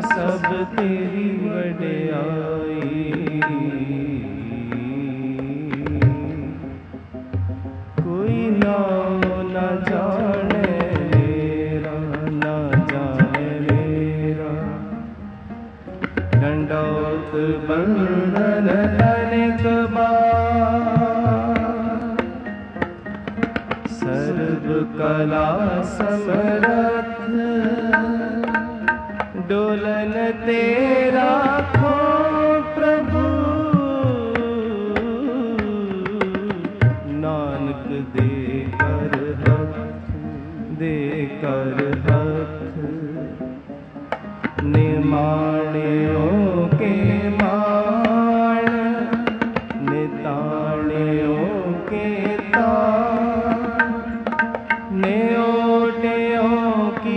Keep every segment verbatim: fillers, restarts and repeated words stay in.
सब तेरी वडियाई। कोई नाम न जाने मेरा, न जाने मेरा। दंडौत बंदन अनेक बार, सर्व कला समरथ डोलन तेरा खो प्रभु। नानक दे कर हथ, दे कर हथ। निमाणियों के माण, निताणियों के ताण। न्योटियों की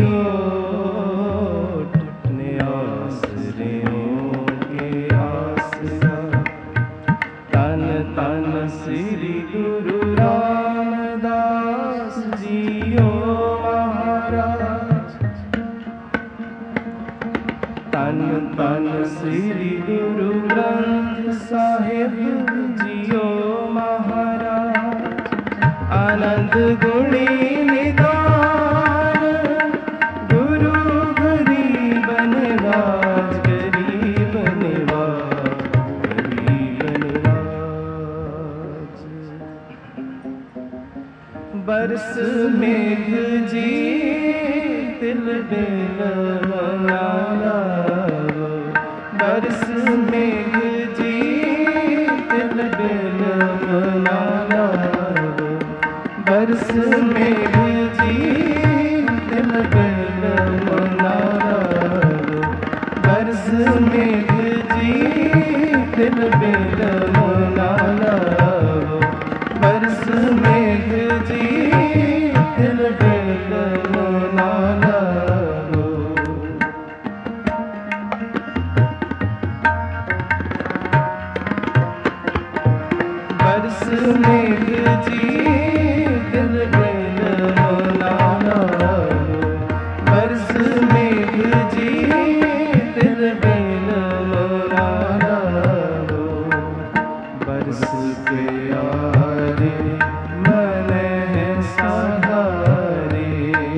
ओट, न्यासरियों के आसरा। तन तन श्री गुरु रामदास जियो महाराज। तन तन श्री गुरु ग्रंथ साहिब जियो महाराज। आनंद गुणी निदान गुरु गरीब निवाज, गरीब निवाज, गरीब निवाज। बरस मेघ जी तिल बिल मनाला। बरस मेघ जी तिल बिल मनाला। बरस मेघ जी तिल बिल मनाला। बरस मेघ जी तिल बिल मनाला। बरस मेघ जी तिल बिल मनाला। बरस मेघ जी तिल बिल मनाला। बरस मेघ जी तिल बिल मनाला। बरस प्यारे मन सहारे।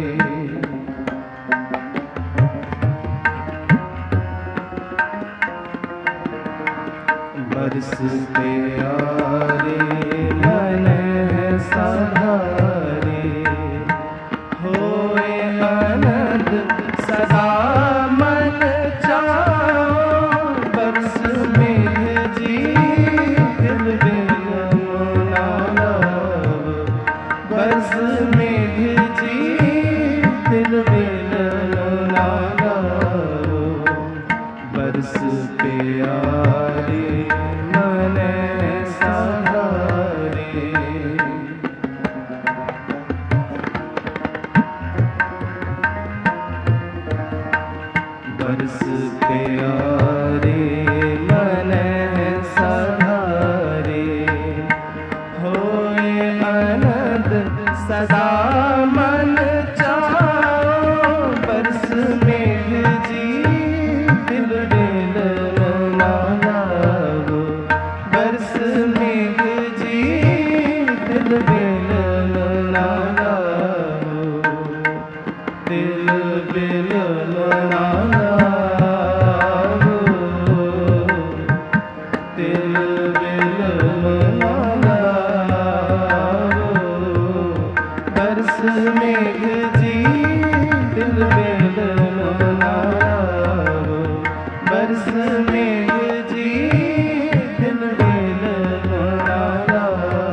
बरस प्यारे मन सहारे। होए आनंद सदा मन चाओ। बरस मेघ जी तिल बिल मनाला। बरस मेघ जी तिल बिल मनाला। बरस प्यारे मन सहारे। बरस प्यारे मन सहारे। होए आनंद सदा मन चाओ। बरस मेघ जी तिल बिल मनाला। बरस मेघ जी तिल बिल मनाला। तिल बिल मनाला। तिल बिल मनाला। बरस मेघ जी तिल बिल मनाला। बरस मेघ जी तिल बिल मनाला।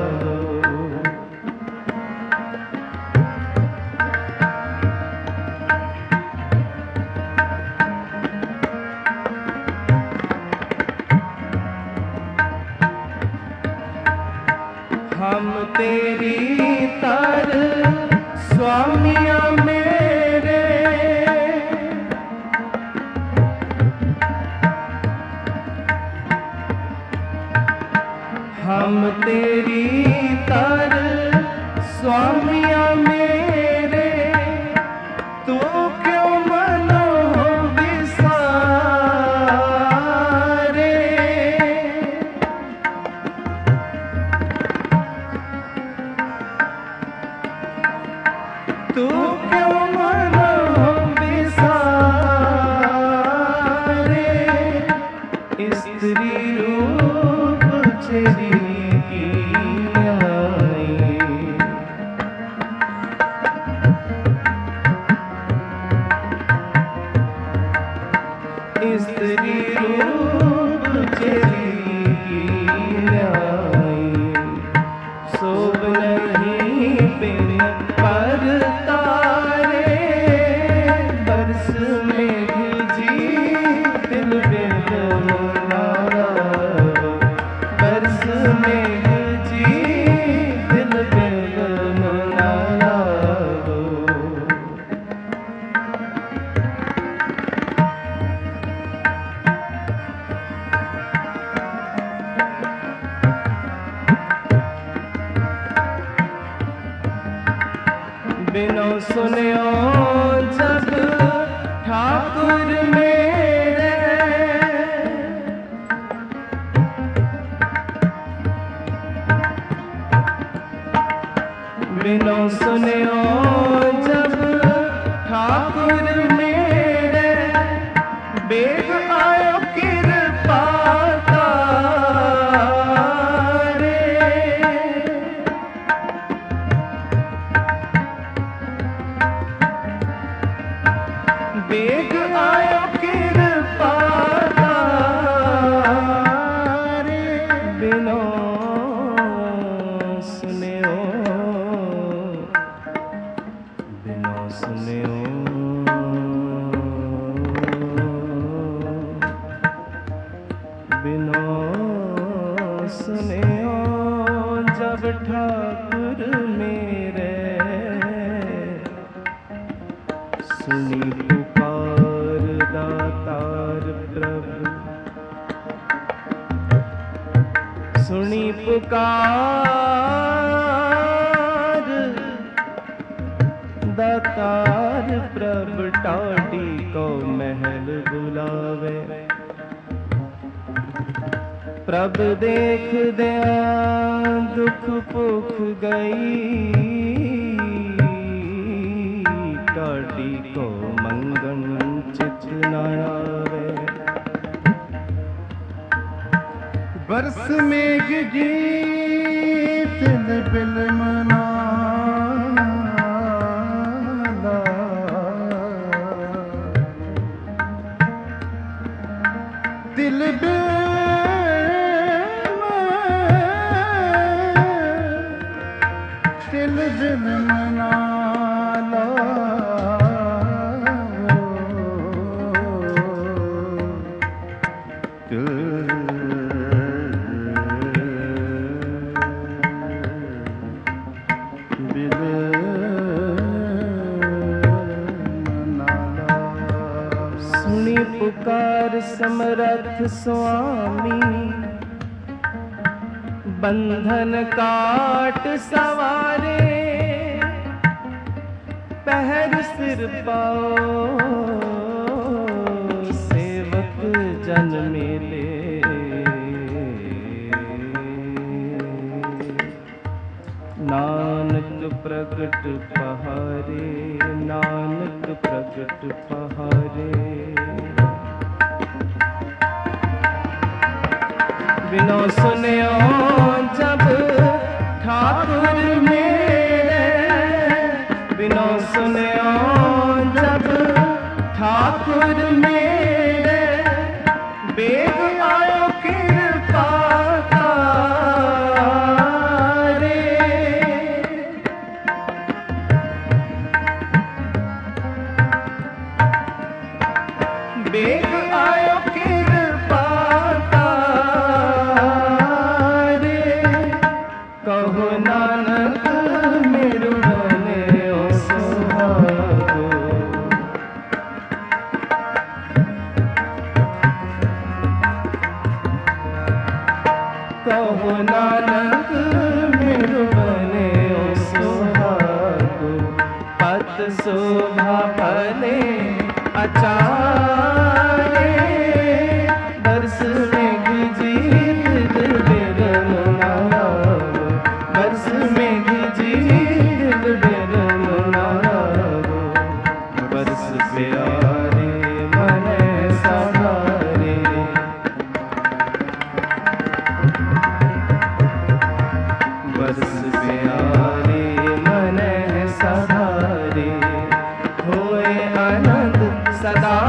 हम तेरी तर स्वामिया मेरे। हम तेरी तर स्वामिया मेरे। तू क्यों मनो विसा स्त्री रूप चली आई, शोभ नहीं बिन पर तारे, बरस मेघ जी दिल बिन मनारा, बरस मेघ जी दिल बिन मनारा। बिनो सुनियो जब ठाकुर मेरे, बिनो सुनियो जब ठाकुर मेरे, बेग आयो कृपा तारे, बेग आयो कृपा तारे, बिनो सुनियो, बिनो सुनियो, बिनो सुनियो जब ठाकुर मेरे, सुनी पुकार दातार प्रभु, सुनी पुकार दातार प्रभु, टाटी को महल बुलावे, प्रभ देख दया दुख पुख गई, टाटी को मंगन चित न आवे, बरस मेघ जी तिल बिल मनाला, तिल बिल तिल बिल मनाला, सुनी पुकार समरथ स्वामी, बंधन काट सवारे, पहर सिर पाओ सेवक जन मेले, नानक प्रगट पहारे, नानक प्रगट पहारे, बिनो सुनियो जब ठाकुर मेरे, बिनो सुनियो जब ठाकुर मेरे, बेग आयो कृपा तारे, बेग आयो कृपा तारे, कहो नानक मेरु बने ओ सुहागो, कहो नानक मेरु बने ओ सुहागो, पत शोभा फले अचारे, बरस मेघ जी दिल बिन मनारा, बरस मेघ जी दिल बिन मनारा, बरस प्यारे मन सहारे, बरस प्यारे मन सहारे, होए आनंद सदा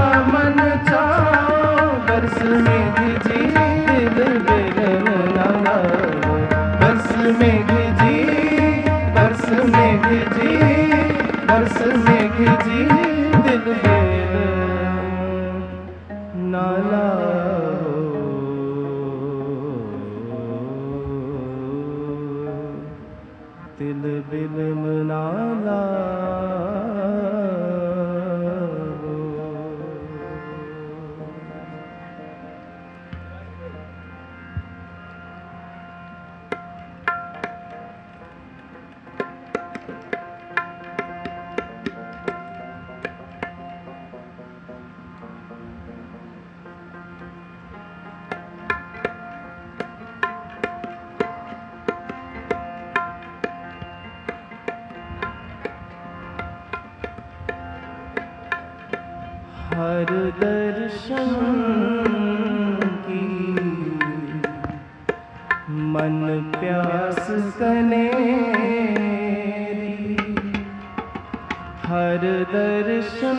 मेघ जी दिल बिरन ना लावो, बरस मेघ जी, बरस मेघ जी, बरस मेघ जी दिल बिरन ना लावो। तिल बिलम ना लावो। हर दर्शन की मन प्यास कनेरी, हर दर्शन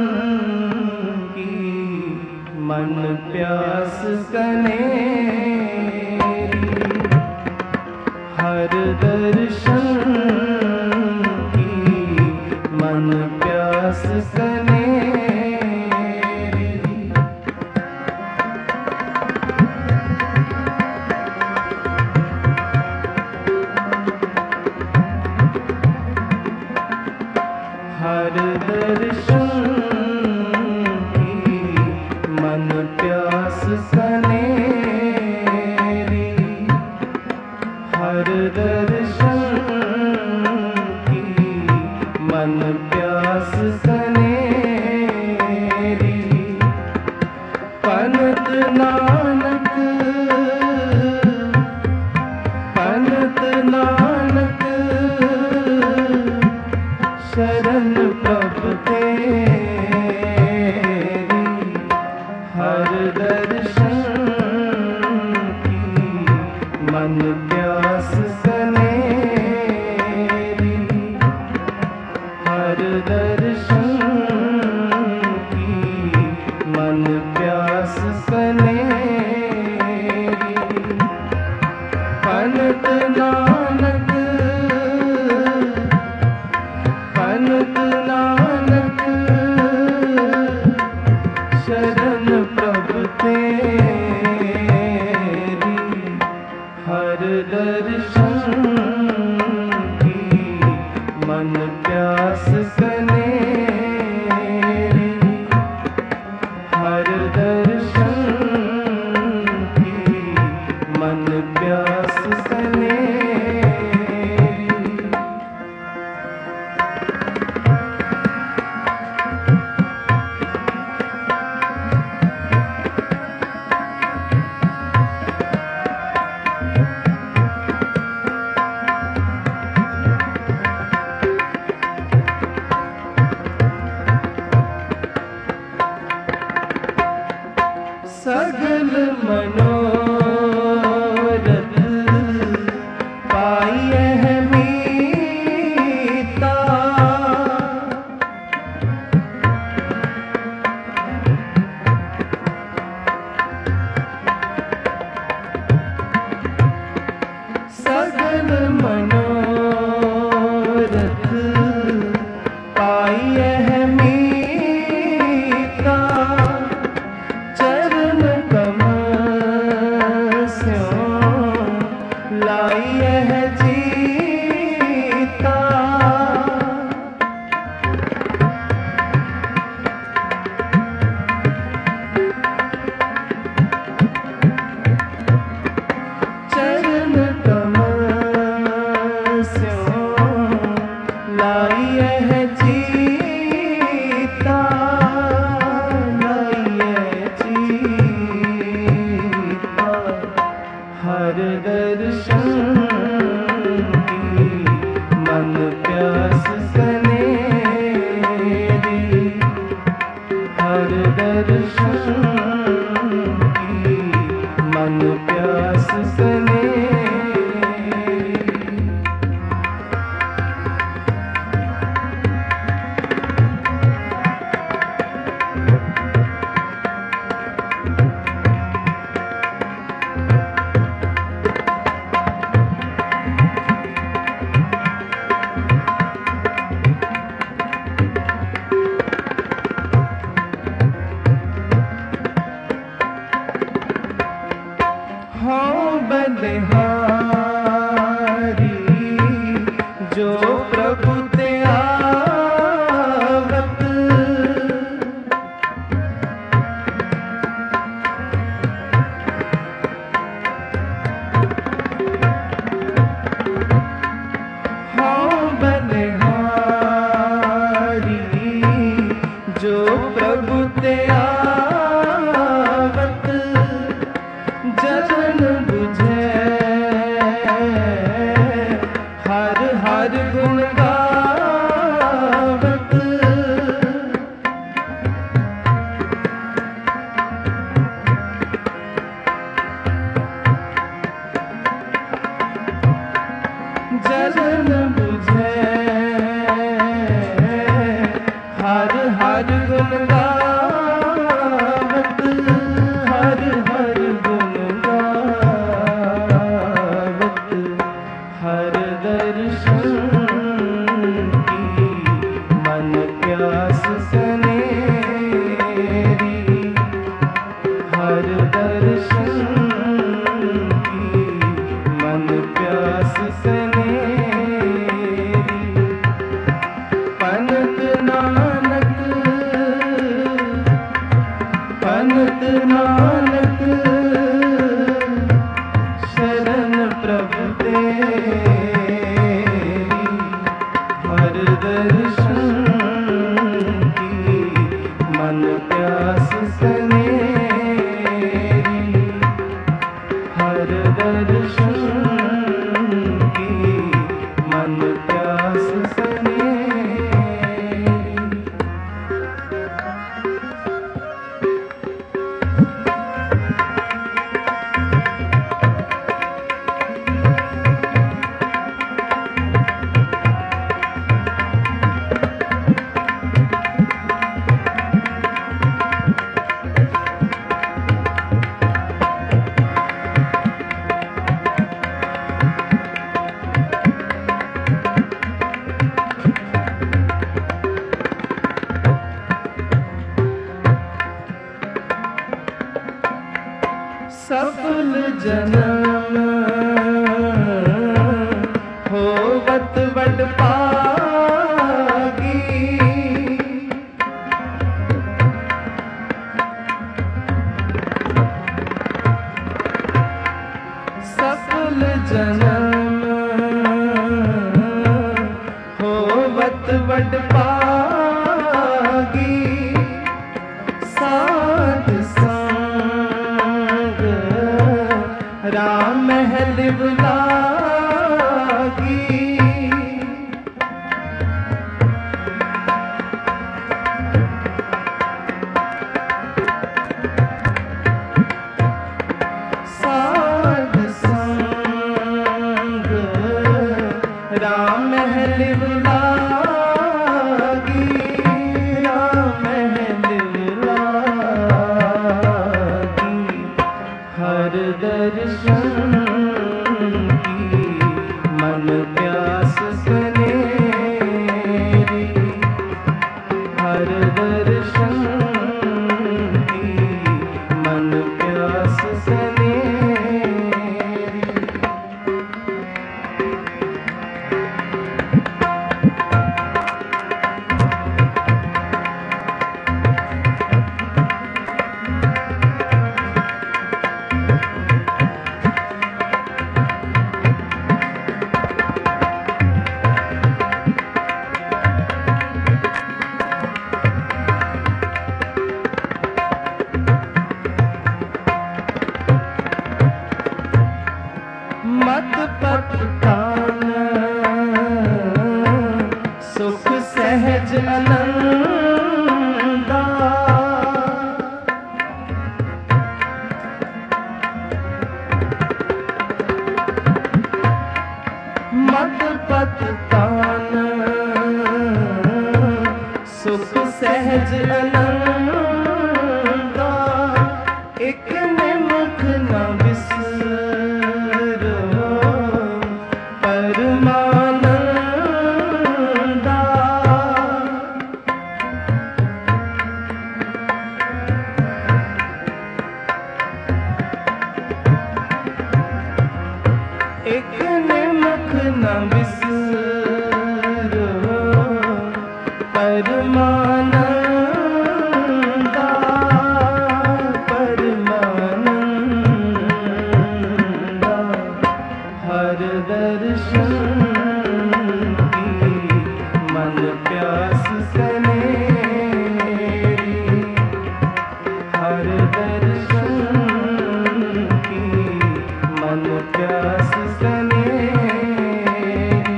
की मन प्यास कनेरी, हर दर्शन की मन प्यास कनेरी। हर दर्शन की मन प्यास कनेरी, हर दर्शन की मन प्यास कनेरी। पनत नानक, पनत नानक शरण प्रभु तेरी, हर दर्शन की मन प्यास कनेरी, हर दर्शन की मन प्यास कनेरी। पनत नानक, पनत नानक शरण प्रभु तेरी, हर दर्शन की मन प्यास कनेरी, हर दर्शन की मन प्यास कनेरी। सगल मनोरथ पाइए है मीता, सगल मनोरथ पाइए है मीता, चरण कमल बलिहारी जो प्रभु ते आवत, हाँ बलिहारी जो प्रभु ते आवत, जलन बुझे हर हर गुण गावत, जलन बुझे हर हर गुण गावत, हर हर गुण गावत, हर दर्शन की मन प्यास सनेरी, हर दर्शन की मन प्यास सनेरी, पनत नानक पनत नानक शरण प्रभु तेरी, हर दर्शन की मन प्यास सनेरी, हर दर्शन की मन प्यास सनेरी। सफल जन्म होवत बड़ पागी, सफल जन्म होवत बड़ पागी, साध संग राम महल बुलागी, साध संग राम महल बुलागी, राम महल बुलागी, हर दर्शन की मन प्यास सनेरी, हर दर्शन की मन प्यास सनेरी। मत पत कान सुख सहज आनंदा, मत पत कान सुख सहज आनंदा, एक निमुख न बिसरो परमानंदा, एक निमख न बिसरो परमानंदा परमानंदा हर दर्शन की मन प्यास सनेरी हर दर्शन की मन प्यास सनेरी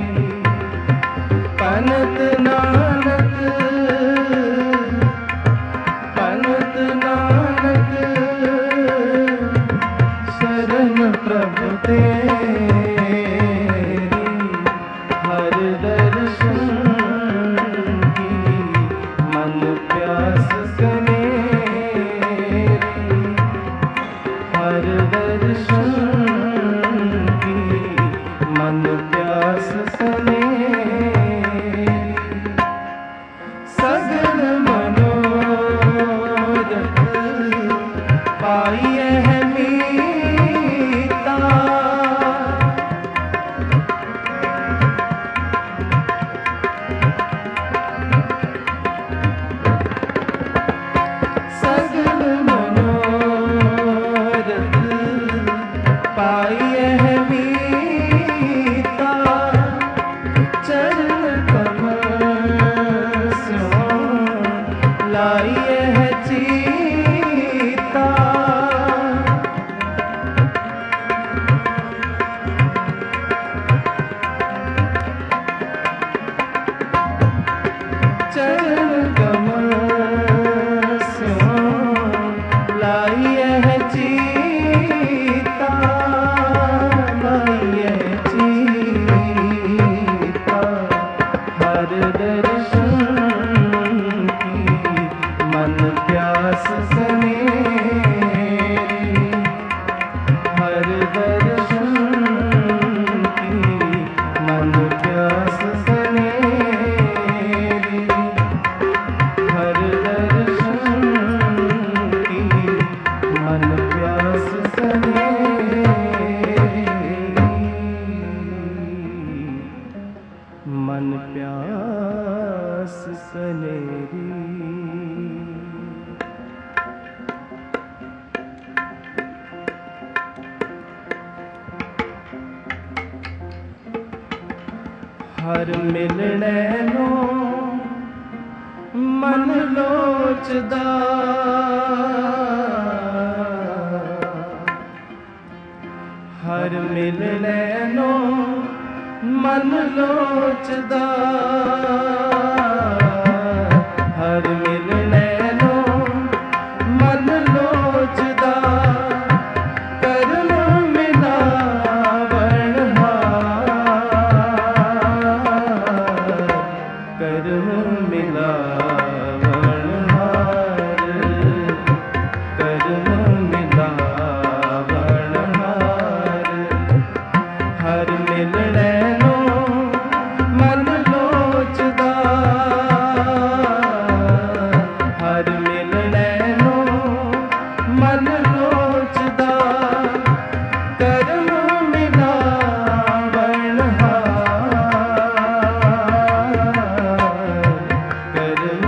पनत नानक पनत नानक शरण प्रभु तेरी हर दर्शन की मन प्यास सनेरी हर दर्शन की मन प्यास सनेरी सगल मनोरथ पाइए है मीता सगल मनोरथ पाइए है मीता चरण कमल स्यों लाइए है चीता चरण कमल स्यों लाइए है चीता लाइए है चीता हर दर्शन की मन प्यास सनेरी हर दर्शन की मन प्यास सनेरी हर दर्शन की मन प्यास सनेरी मन प्यास सनेरी हर मिलने नो मन लोचदा हर मिलने नो मन लोचदा हर मिलने नो मन लोचदा करम मिलावण हार करम मिलावण हार करम मिलावण हार हर मिलने नो मन लोचदा हर मिलने नो मन लोचदा करम मिलावण हार करम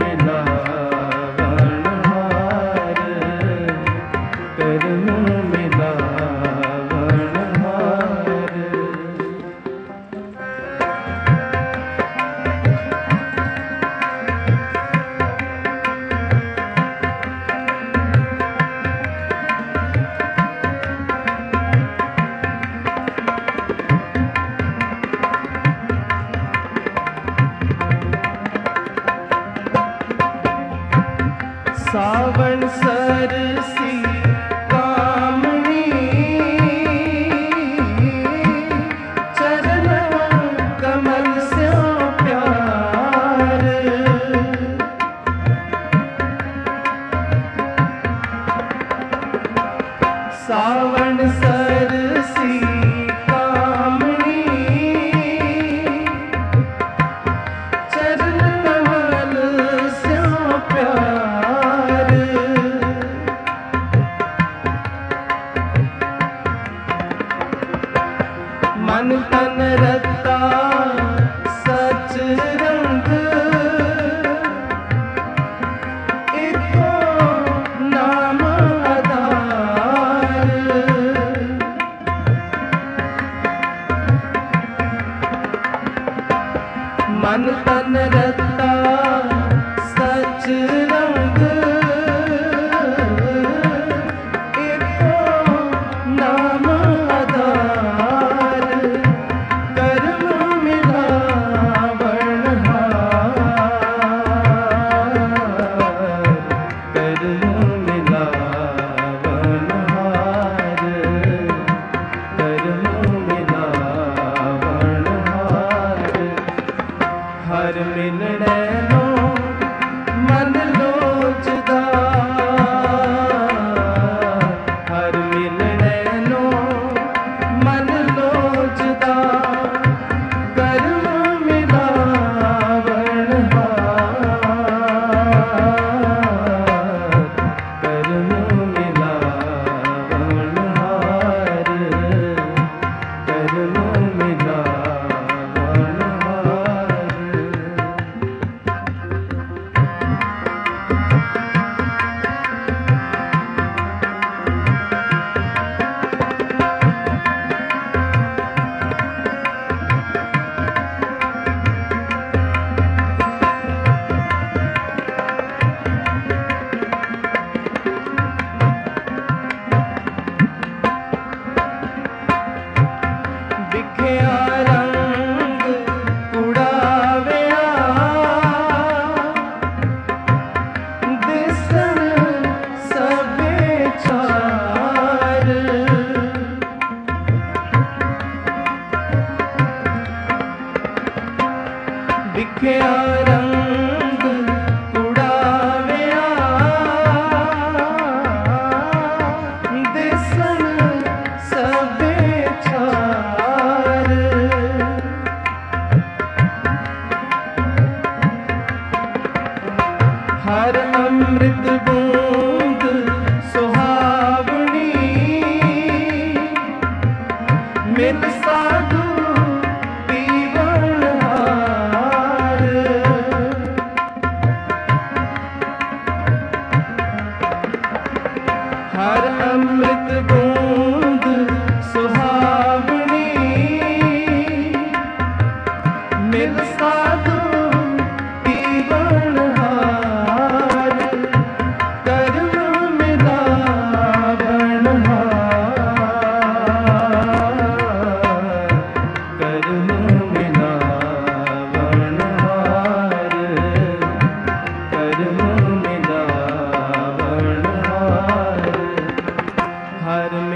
मिलावण हार करम मिलावण हार सावन सरसी कामनी चरण कमल से प्यार सावन सरसी कामनी चरण कमल से प्यार मन तन रता सच रंग एको नाम आधार। मन तन रता सच रंग एको नाम आधार। कर्म मिलावण हार, कर्म मिलावण हार, कर्म मिलावण हार। हर मिलने नो मन लोचदा, हर मिलने नो मन लोचदा। कर्म मिलावण हार, कर्म मिलावण हार, कर्म मिलावण हार। बिखया रंग उड़ावया, दिसन सबे छार। बिखया रंग उड़ावया, दिसन सबे छार। हर अमृत बूंद सुहावनी, मिल साधु पीवण हार। हर अमृत बूंद सुहावनी, मिल साधु पीवण हार। कर्म मिलावण हार, कर्म मिलावण हार, कर्म मिलावण हार। हर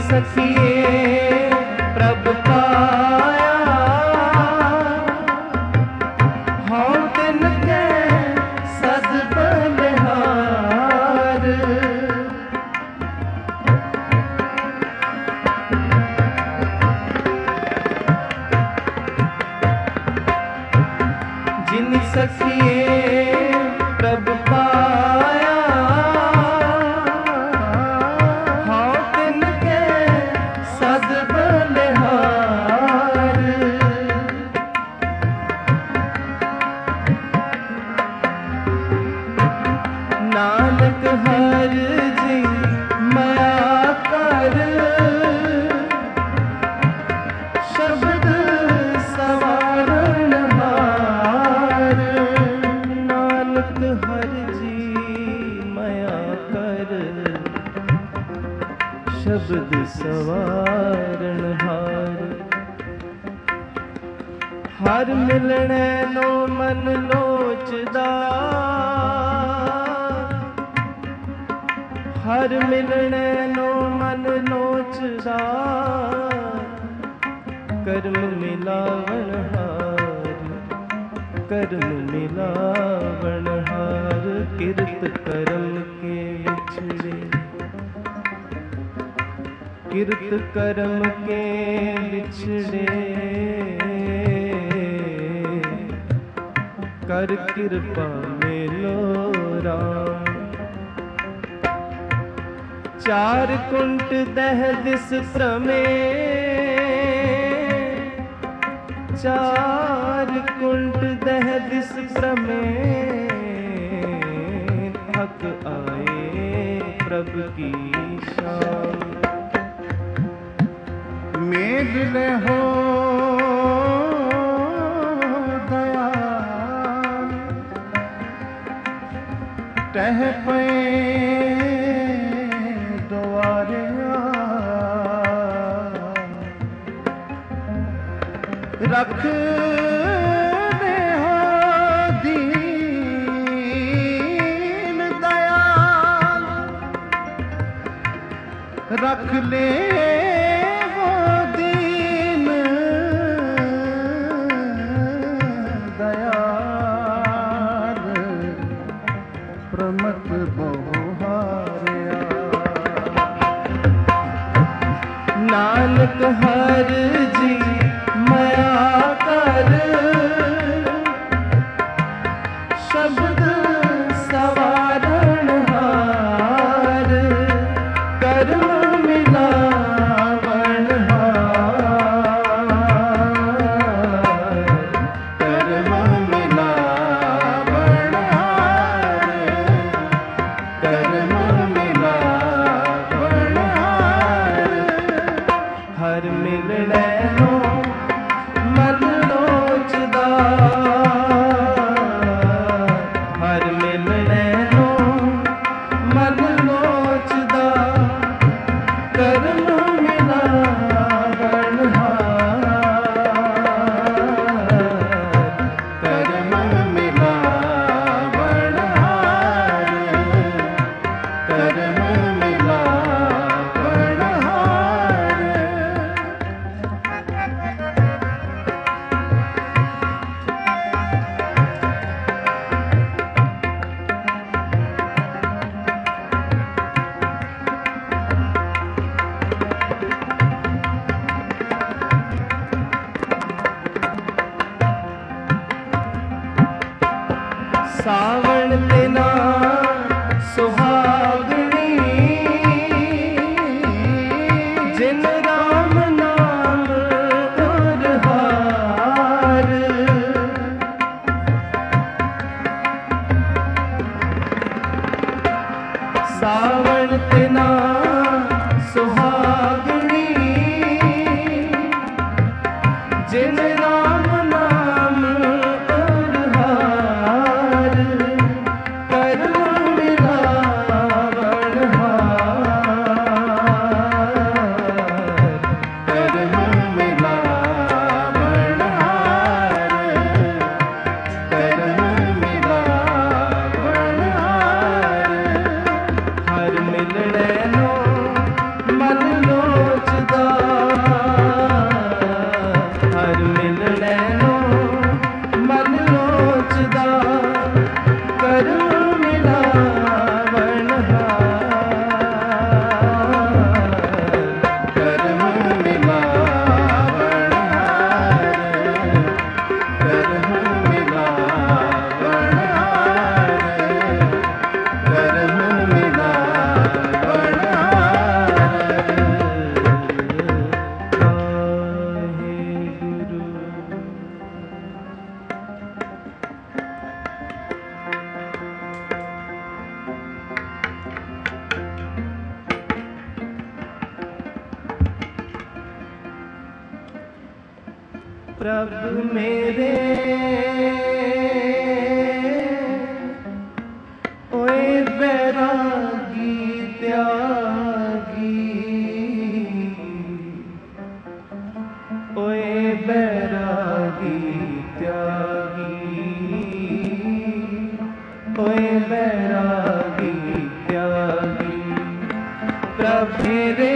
सखिए प्रभ पाया, हाँ तिनके सद बलिहार। जिन सखिए प्रभ पाया, हाँ तिनके सद बलिहार। नानक हर जी माया कर, शब्द सवारण हार। नानक हर जी माया कर, शब्द सवारण हार। हर मिलने नो मन लोचदा, हर मिलने नो मन लोचदा। कर्म मिलावण हार, कर्म मिलावण हार। किरत कर्म के बिछड़े, किरत कर्म के बिछड़े। कर कृपा मिलो राम। चार कुंट दह दिस प्रमे, चार कुंट दह दिस प्रमे। थक आए प्रभु की शाम। मेघ ले हो दयाल, टह पे द्वारे रख दे हो दीन दयाल। रख ले वो दीन दयाल। प्रमत बहुहार्या। नानक हर जी माया कर, शब्द सवारण हार। कर्म मिलावण हार, कर्म मिलावण हार। कर्म मिलावण हार। हर मिलने नो मन लोचदा, हर मिलने नो मन लोचदा। कर्म मिलावण हार, कर्म मिलावण हार। कर्म मिलावण हार। सावण दिना सुहागनी, जिन राम नाम और हार। सावण दिना सुहागनी, जिन राम नाम और हार। कर्म मिलावण हार, कर्म मिलावण हार। कर्म मिलावण हार। हर मिलने नो मन लोच प्रभु मेरे ओए बैरागी त्यागी, ओए बैरागी त्यागी, ओए बैरागी त्यागी। प्रभु मेरे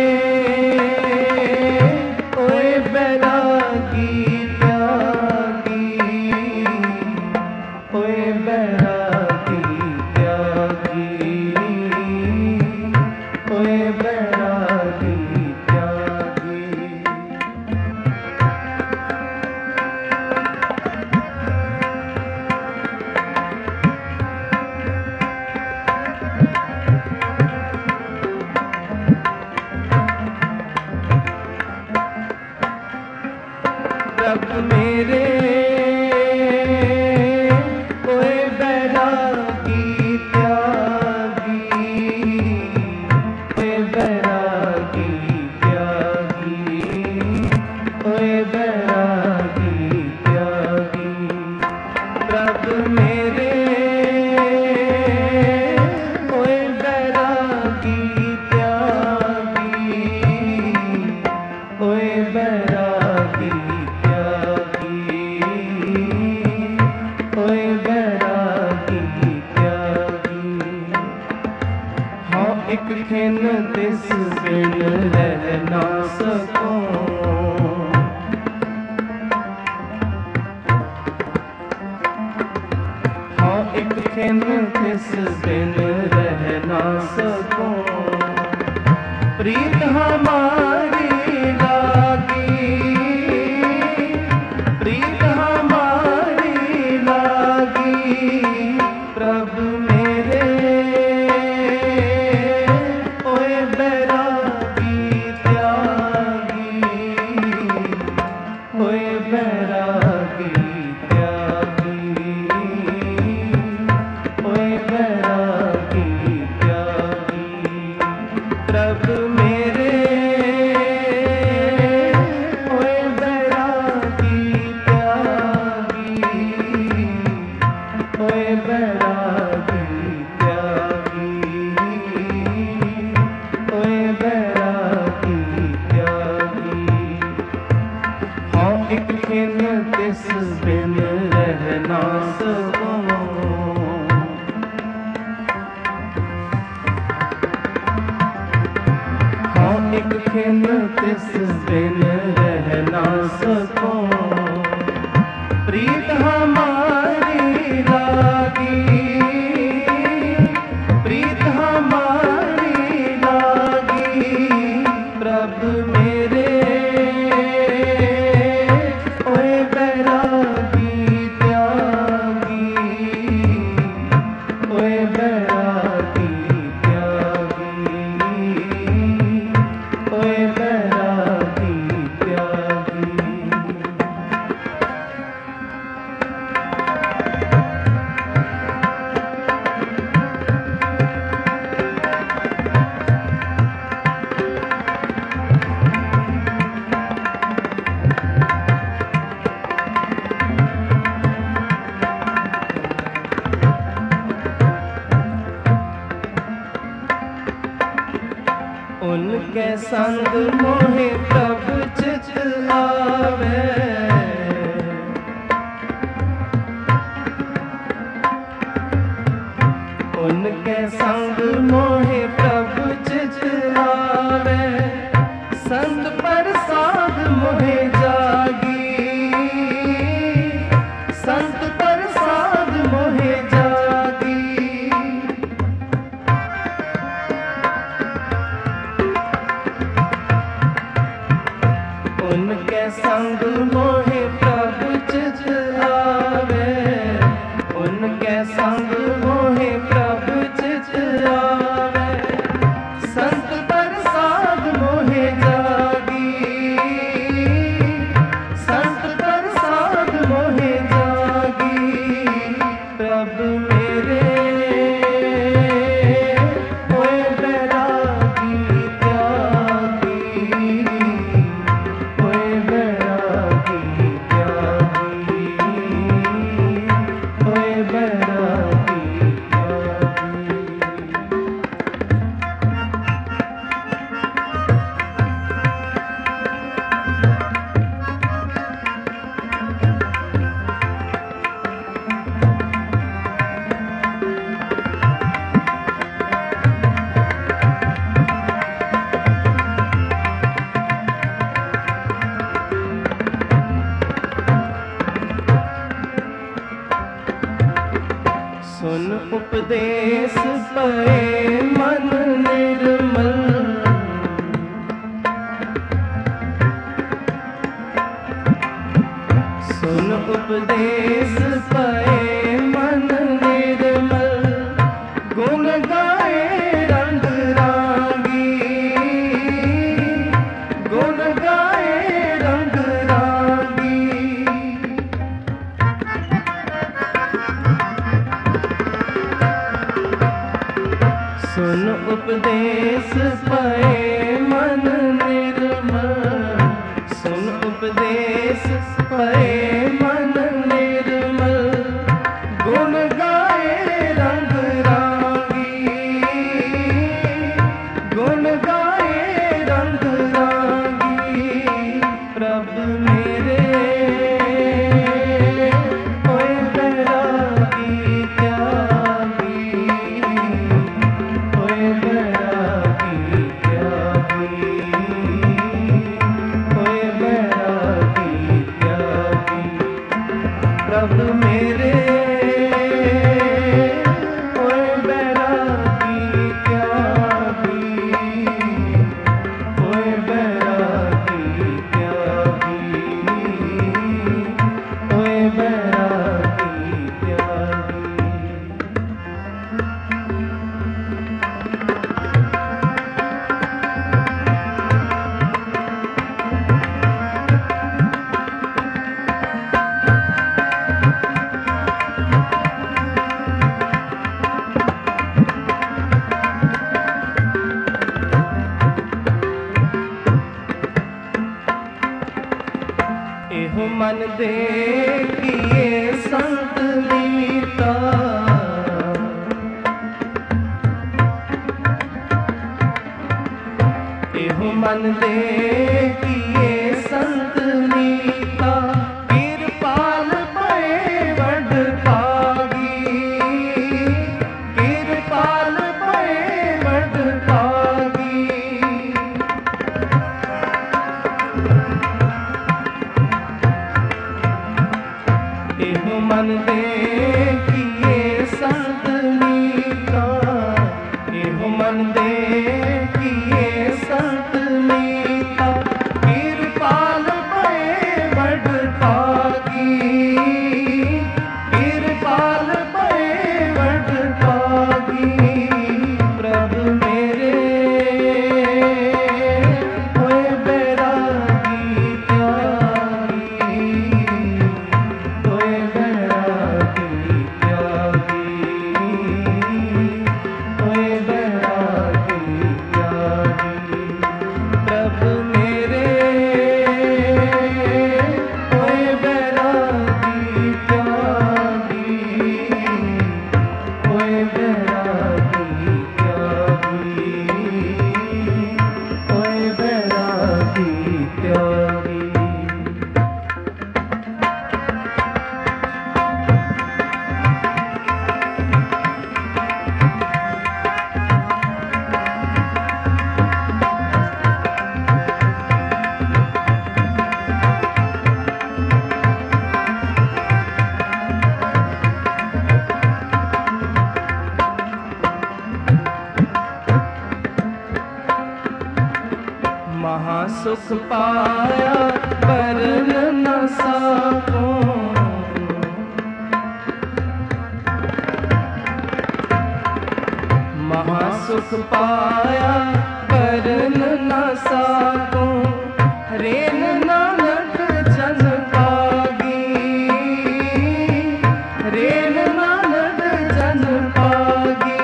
ओए बैरागी त्यागी, ओए बैरागी त्यागी, ओए बैरागी त्यागी। प्रभु मेरे ओए बैरागी त्यागी, ओए बैरागी त्यागी, ओए बैरागी त्यागी। प्रभु मेरे ओए बैरागी त्यागी, ओए बैरागी ओए बैरागी त्यागी। हाँ एक खिन तिस बिन रह ना सकूं, हाँ एक खिन तिस बिन रह ना सकूं। प्रीत हमारी लागी, प्रीत हमारी लागी। प्रभु मेरे ओए बैरागी त्यागी, ओए बैरागी त्यागी, ओए बैरागी त्यागी। प्रभु मेरे ओए बैरागी त्यागी, ओए बैरागी त्यागी, ओए बैरागी त्यागी। हाँ एक खिन तिस बिन रह ना सकूं, हाँ एक खिन तिस बिन रह ना सकूं। प्रीत हमारी लागी, प्रीत हमारी लागी। प्रभु मेरे ओए बैरागी त्यागी, ओए बैरागी त्यागी, ओए बैरागी त्यागी। उनके संग मोहे प्रभु चित आवे, उनके संग मोहे प्रभु चित आवे। संत प्रसाद मोहे जागी, संत प्रसाद मोहे जागी। उनके संग मोहे प्रभु चित आवे, उनके संग मोहे प्रभु चित आवे। संत प्रसाद मोहे जागी, संत प्रसाद मोहे जागी। प्रभु मेरे ओए बैरागी त्यागी, ओए बैरागी उपदेश पए मन निर्मल। सुन उपदेश पए मन निर्मल, गुण गाए रंग रागी, गुण गाए रंग रागी। सुन उपदेश पए मन निर्मल, सुन उपदेश पए मन निर्मल, गुण गाए रंग रागी, गुण गाए रंग रागी। प्रभु मेरे होए बैरागी त्यागी, होए बैरागी त्यागी, होए बैरागी त्यागी। प्रभु मेरे होए बैरागी त्यागी, होए बैरागी त्यागी, होए बैरागी त्यागी। एहो मन देखिए संत मीता, एहो मन देखिए संत मीता, किरपाल पए वड पागी, किरपाल पए वड पागी। एहो मन देखिए संत मीता, एहो मन देखिए संत मीता, किरपाल पए वड पागी, किरपाल पए वड पागी। प्रभु मेरे होए बैरागी त्यागी, होए बैरागी त्यागी, होए बैरागी त्यागी। प्रभु मेरे होए बैरागी त्यागी, होए बैरागी त्यागी, होए बैरागी त्यागी। महासुख पाया बरन न साको, महासुख पाया बरन न साको, रेन नानक जन पागी, रेन नानक जन पागी।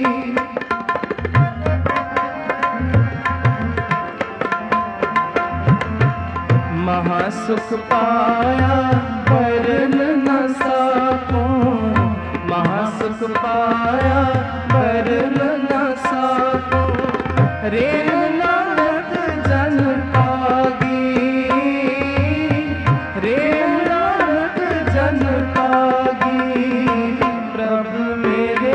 महासुख पाया बरन न साको, महासुख पाया बरन न साको, रेन नानक जन पागी, रेन नानक जन पागी। प्रभु मेरे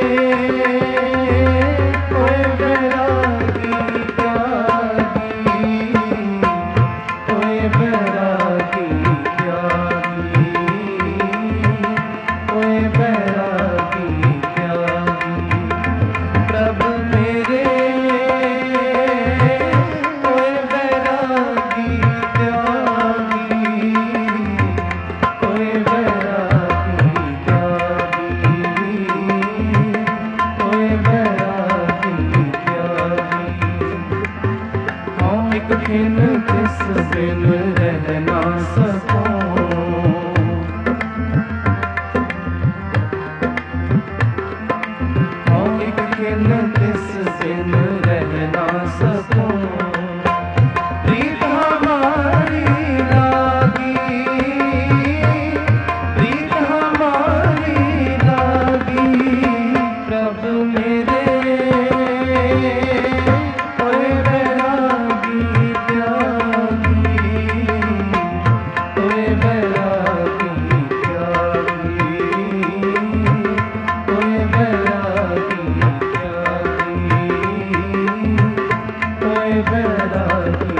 होए बैरागी त्यागी, होए बैरागी त्यागी, होए बैरागी त्यागी। एक खिन किस बिन रह ना सकूं, एक खिन किस बिन रह ना सकूं। प्रीत हमारी लागी, प्रीत हमारी लागी, प्रभु मेरे ओए बैरागी त्यागी, ओए बैरागी त्यागी, ओए बैरागी त्यागी, ओए बैरागी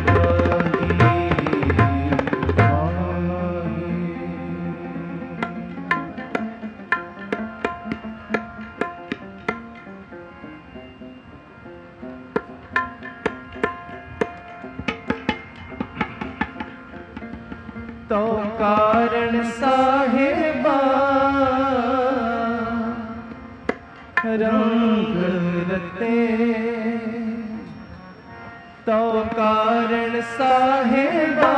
तो कारण साहिबा रंग रते, तो कारण साहिबा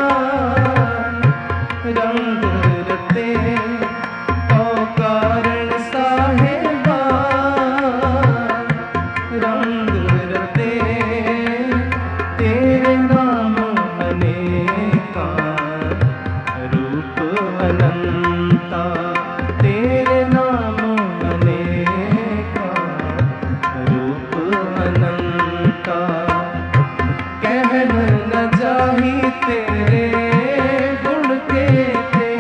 रंग रते, तो कारण साहिबा रंग रते, तेरे नाम अनेका रूप अनंता, तेरे नाम अनेका रूप अनंता, कहन न जाही तेरे गुण केते,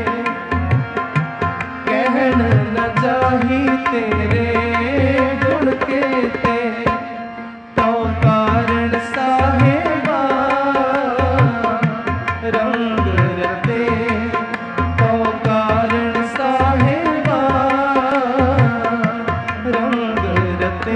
कहन न जाही तेरे गुण केते, तो कारण साहिबा रंग रते, तो कारण साहिबा रंग रते,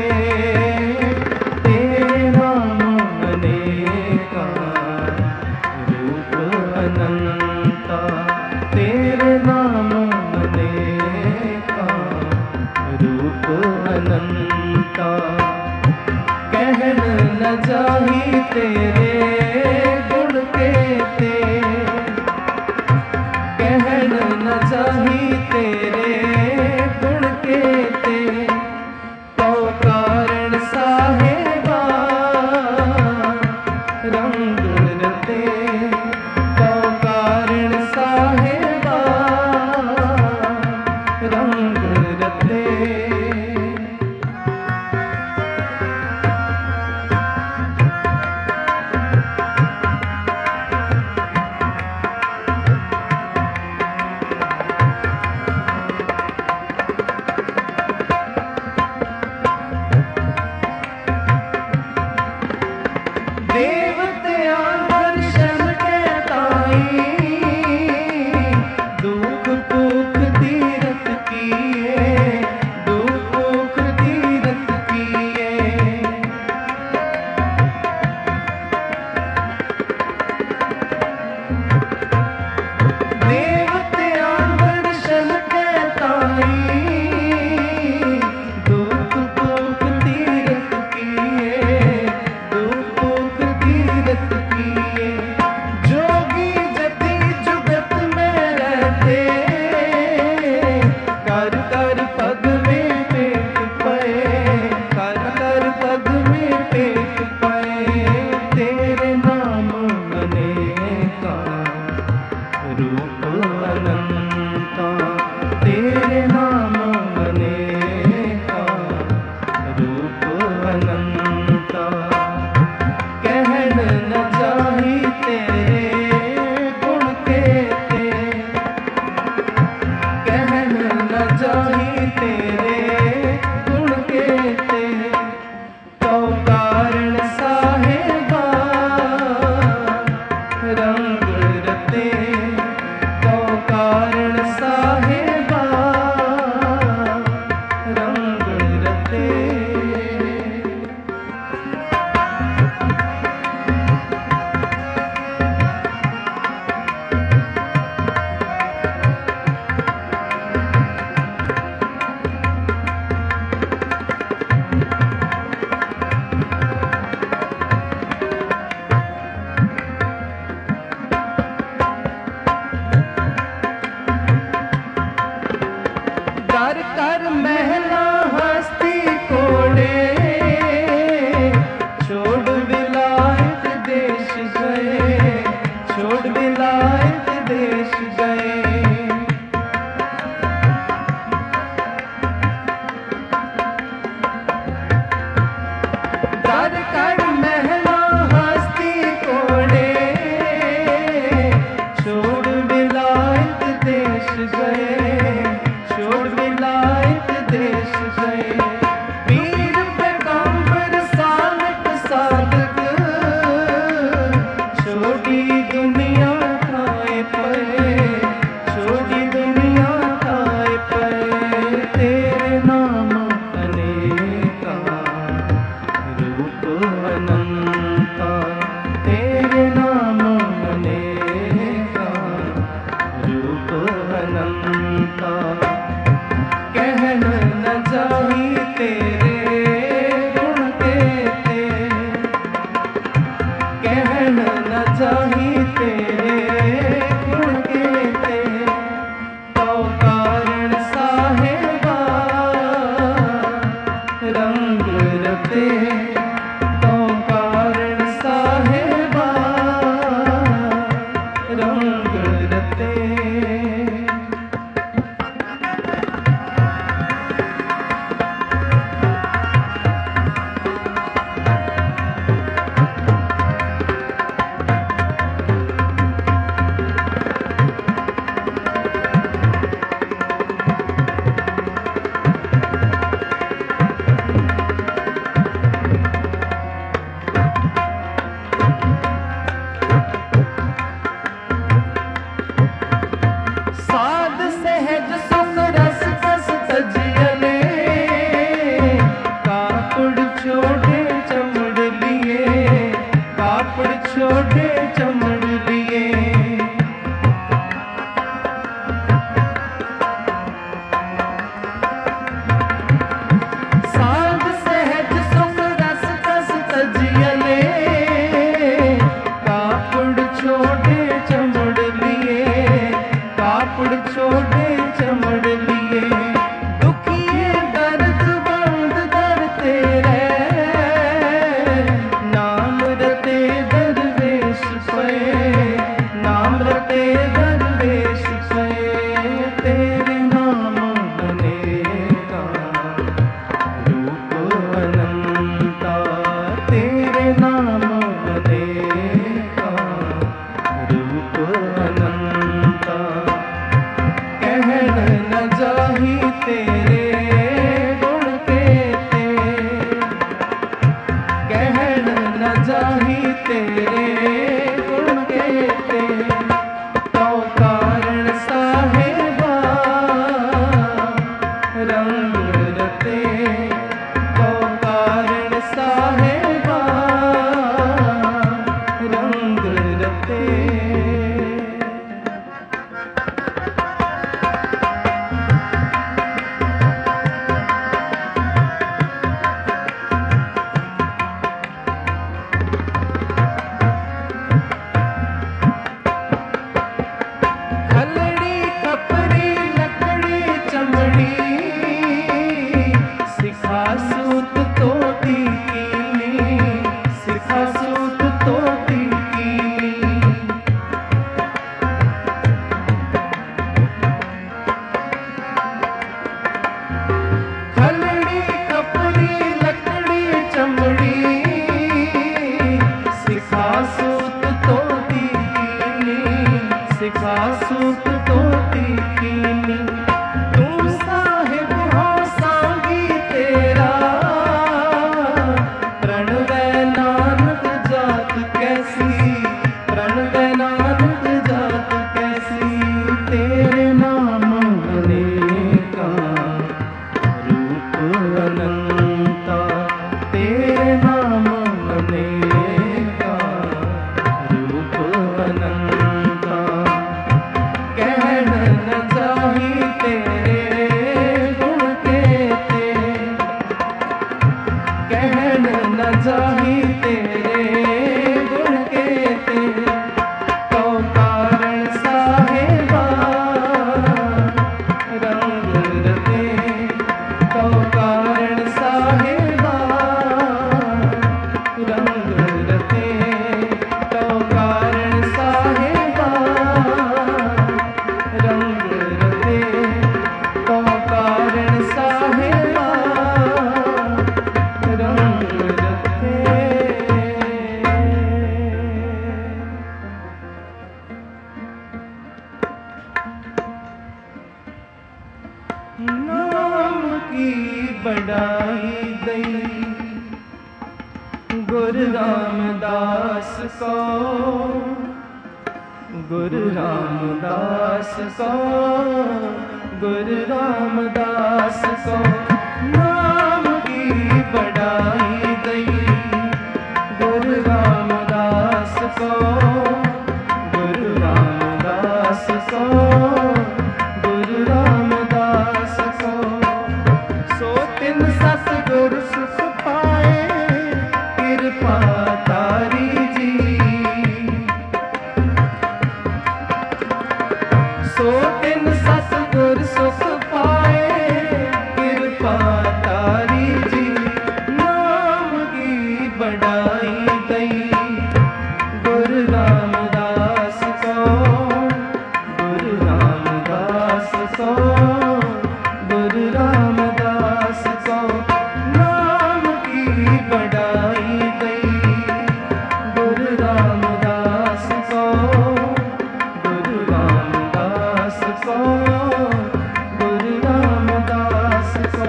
तेरे नाम अनेका रूप अनंता, तेरे नाम अनेका रूप अनंता, कहन न जाही तेरे गुण केते, कहन न जाही तेरे गुण केते, तो कारण साहिबा रंग रते, तो कारण साहिबा रंग रते। कर कर महला हस्ती कोड़े, छोड़ विलायत देश गए, छोड़ विलायत देश गए। पीर पैगंबर सालक साधक, छोड़ी दुनिया खाए पे, छोड़ी दुनिया खाए पे। तेरे नाम अनेका रूप अनंता, तेरे नाम अनेका रूप अनंता। कहन न जाही तेरे गुण केते, कहन न जाही तेरे गुण केते। तो कारण साहेबा रंग रते, तो कारण साहेबा रंग रते। साध सहज सुख रस कस तजियले, कापड़ छोड़े चमड़ लिए, कापड़ छोड़े चमड़ लिए। साध सहज सुख रस कस तजियले, कापड़ छोड़े चमड़ लिए, कापड़ छोड़े चमड़ लिए। दुखिए दर्द बंद करते रहे, नाम रते दरवेश पे, नाम रते दरवेश पे। तेरे नाम अनेका रूप अनंता, तेरे नाम अनेका रूप अनंता। कहन न जाही तेरे गुण केते, कहन न जाही तेरे गुण केते। तो कारण साहेबा रंग रते, तो कारण साहेबा रंग रते। खलड़ी कपड़ी लकड़ी चमड़ी, सिखा सूत तोती कीली, सिखा सूत तोती कीली। खलड़ी कपड़ी लकड़ी चमड़ी, सिखा सूत तोती कीली, सिखा सूत तोती कीली। तू साहिब हो सांगी तेरा, प्रणवै नानक जात कैसी, प्रणवै नानक जात कैसी। तेरे नाम अनेका रूप अनंता, तेरे नाम अनेका रूप अनंता। कहन न जाही तेरे गुण केते, कहन न जाही तेरे गुण केते। तो कारण साहेबा रंग रते, तो कारण साहेबा रंग रते। तो कारण साहेबा रंग रते, तो कारण साहेबा रंग नाम की बड़ाई दई गुरु रामदास को, गुरु रामदास को, गुरु रामदास को। नाम की बड़ाई दई गुरु रामदास को, गुरु रामदास को, गुरु रामदास को। सो तिन सतगुर सुख पाए कृपा तारी जी। सो तिन सतगुर सुख पाए कृपा तारी जी। नाम की बड़ाई दई गुरु रामदास को, गुरु रामदास को, गुरु रामदास को। नाम की बड़ाई दई गुरु रामदास को, गुरु रामदास को, गुरु रामदास को।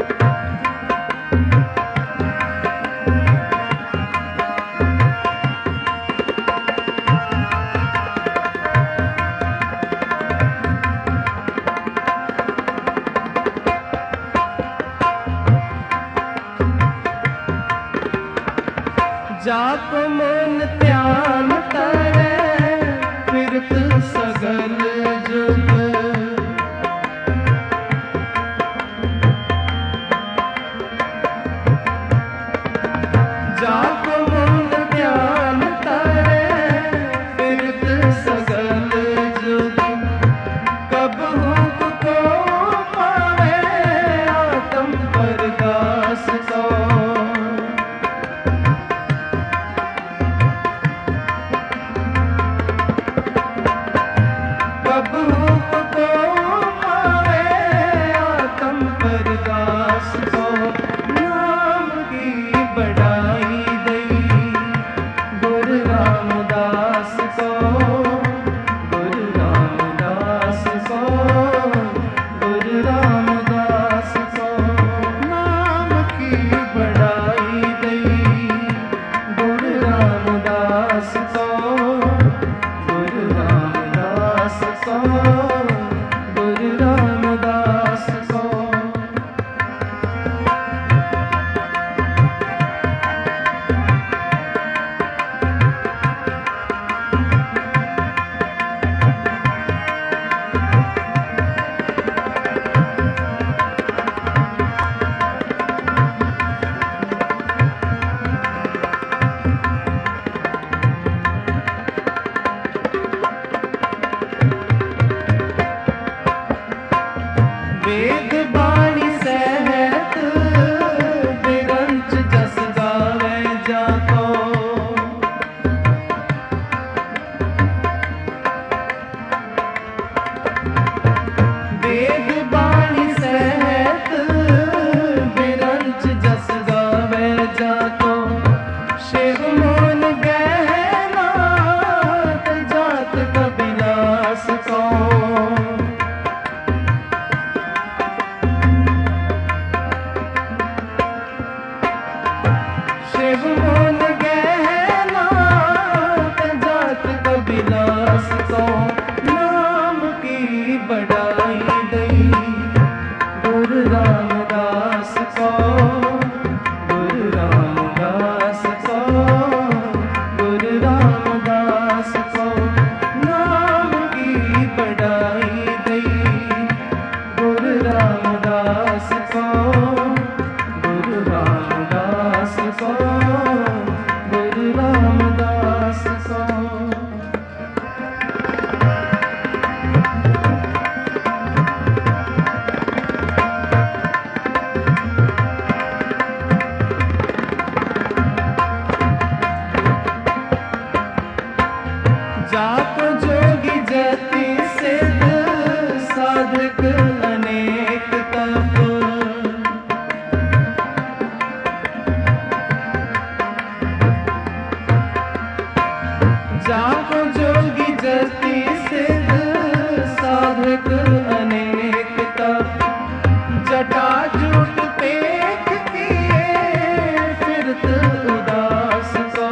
जाप मन ध्यान करे फिरत सगल जुग। जाप मन ध्यान करे फिरत सगल जुग। कबहू को पावे आत्म परगास को। वेद बाणी सहत बिरंच जस गावे जाको। वेद बाणी सहत बिरंच जस गावे जाको। शिव मोन गहना जात कबिलास को। शिव मोन गहना जात कबिलास को। नाम की बड़ाई दई गुरु रामदास को, गुरु रामदास को, गुरु रामदास को। नाम की बड़ाई दई गुरु रामदास को, गुरु रामदास को। जाको जोगी जति सिद्ध साधक अनेक तप जटा जूट पेख किए फिरत उदास को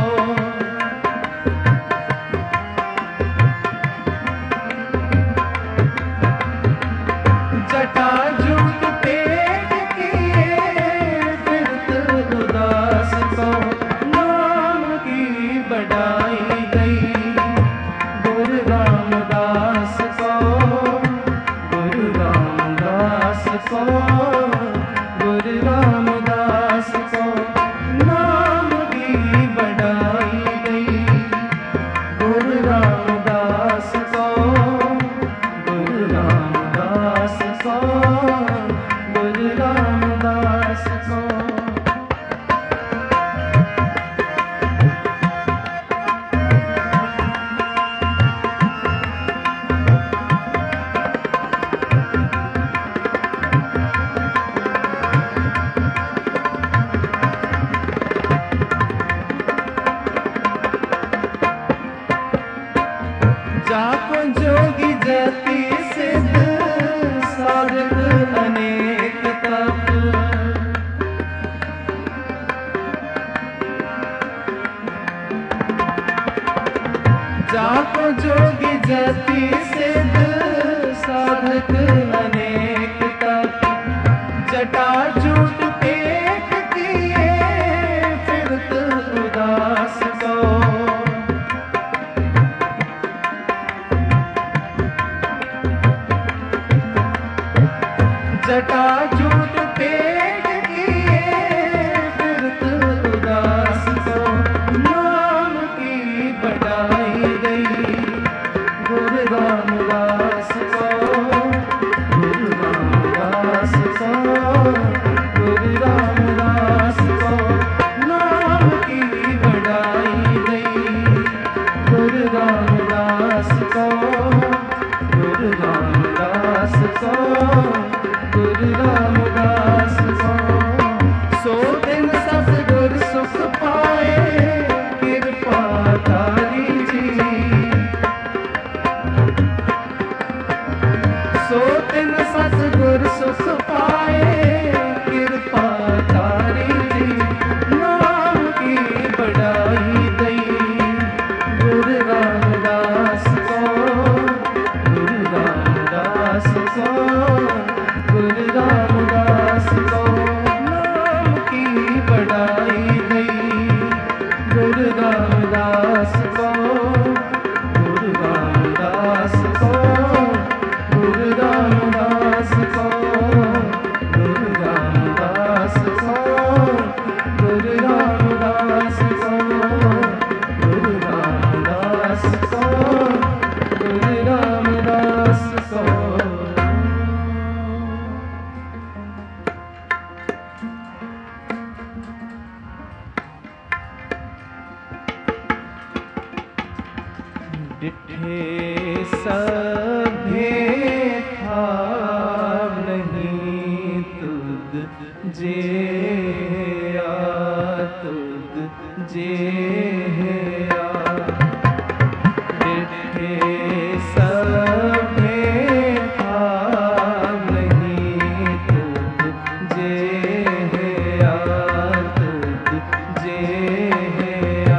जटा जूट पेख किए फिरत उदास को नाम की बढ़ाई गई गुरु रामदास को गुरु रामदास को गुरु रामदास को नाम की बढ़ाई गई गुरु रामदास को गुरु रामदास को गुरु रामदास को जाको जोगी जति सिद्ध साधक अनेक तप जाको जोगी जति सिद्ध साधक अनेक तप जटा जूट पेख किए फिरत उदास को जटा जूट पेख किए फिरत उदास को नाम की बढ़ाई गई गुरु रामदास को गुरु रामदास को गुरु रामदास को नाम की बढ़ाई गई गुरु रामदास को गुरु रामदास को गुरु रामदास को सो दिन सतगुर सुख पाए कृपा तारी जी सो दिन सतगुर सुख पाए कृपा तारी जी नाम की बढ़ाई गई गुरु रामदास को गुरु रामदास को गुरु रामदास को नाम की बढ़ाई गई गुरु रामदास को गुरु रामदास को गुरु रामदास को गुरु रामदास को गुरु रामदास को गुरु रामदास को गुरु रामदास को डिठे सभे ठाव नहीं तुद जे आ तुद जे आ डिठे सभे ठाव नहीं तुद जे आ तुद जे आ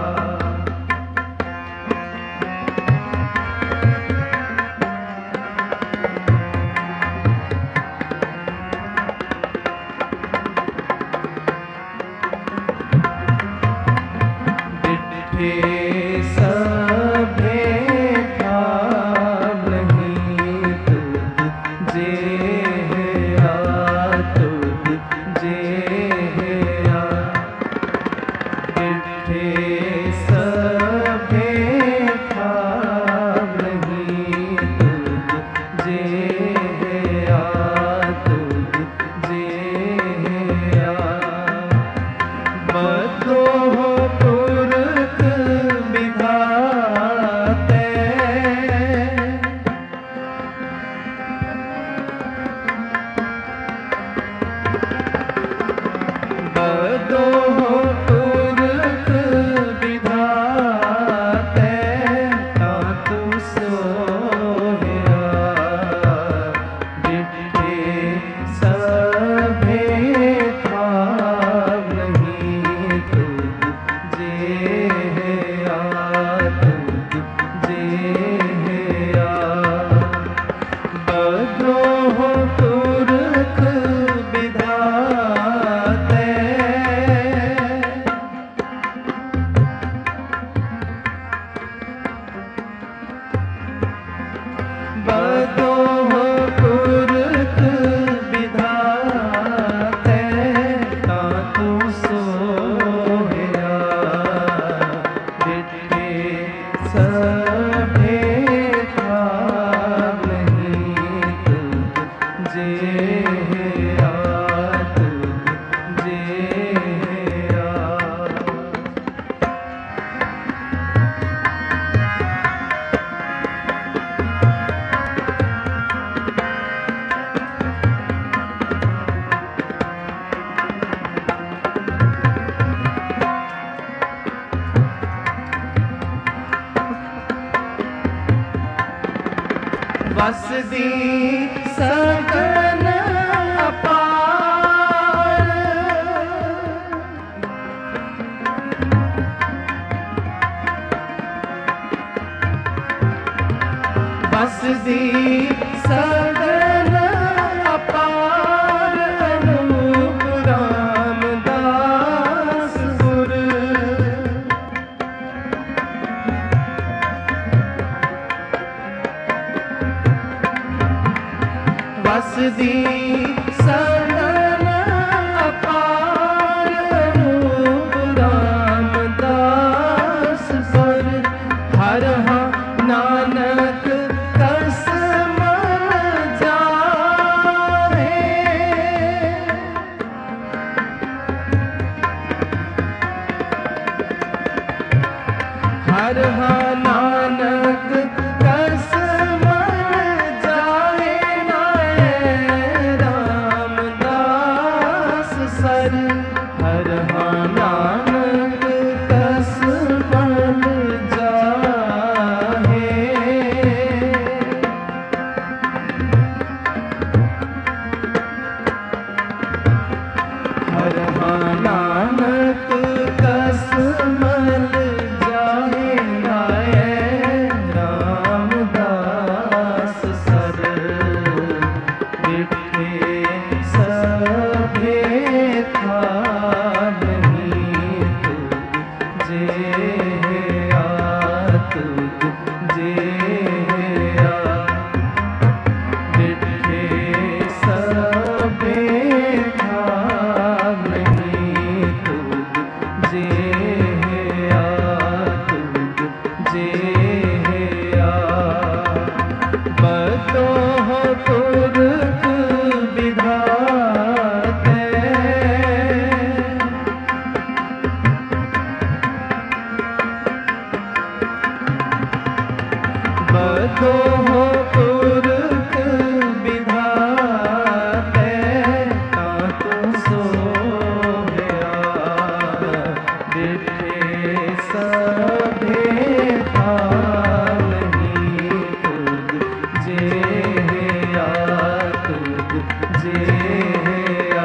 सभे ठाव नहीं तुद जे आ तुद जे आ डिठे सभे ठाव नहीं तुद जे आ तुद जे आ बदो हो पुरख विधाते बदो हो पुरख विधाते बस दी सगन अपार, बस दी सगन अपार, अनूप रामदास गुर। बस दी सगन अपार, अनूप रामदास गुर। हर हा नानक कस मन जाहे, हर हा नानक कस मन जाहे, नाए रामदास सर। हर हा नानक कस मन जाहे, हर हा नानक कस मन जाहे, नाए रामदास सर। डिठे सभे था नहीं तुझ जे आ, तुझ जे आ। डिठे सभे था नहीं तुझ जे आ, तुझ जे आ। बतो हो पुरख विधाते, बतो हो पुरख विधाते, तातु सोहया। डिठे सभे था नहीं तुझ जे आ, तुझ जे आ।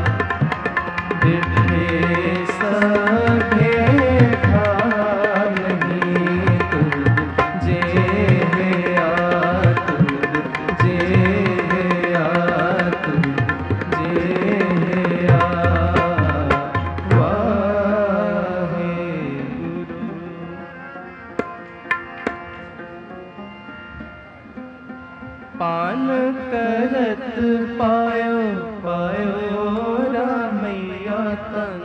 डिठे सभे था नहीं तुझ जे आ, तुझ जे आ, तुझ जे आ। वाहेगुरु। पान करत पायो पायो रामैया तन,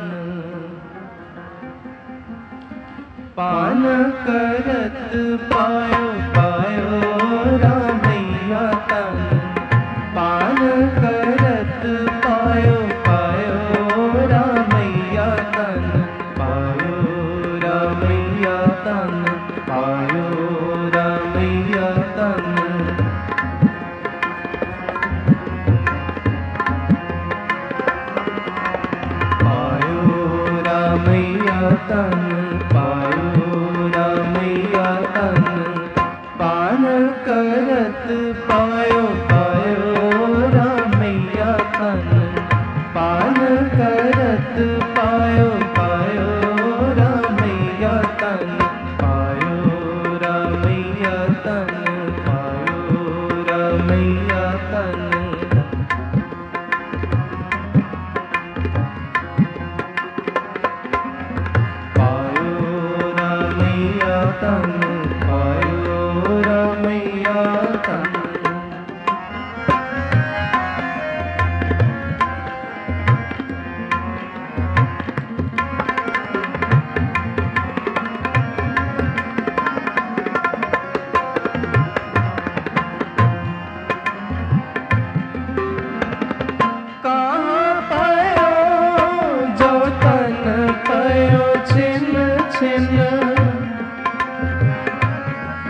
पान करत पायो पायो रामैया तन। पान करत पायो पायो रामैया तन, पायो रामैया तन, पायो रामैया तन। पायो रामैया तन, पायो रामैया तन। पान करत पायो पायो रामैया तन, पान करत पायो पायो रामैया तन। पायो रामैया तन, पायो रामैया तन। पायो रामैया तन, पायो रामैया तन। कहाँ पायो जो तन पायो छिन छिन,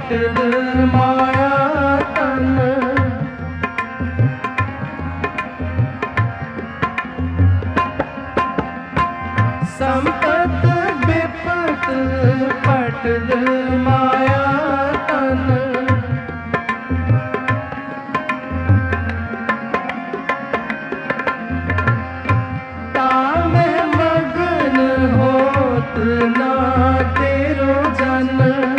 पटल माया तन, संपत विपत पटल माया तन, तामे मगन होत ना तेरो जन,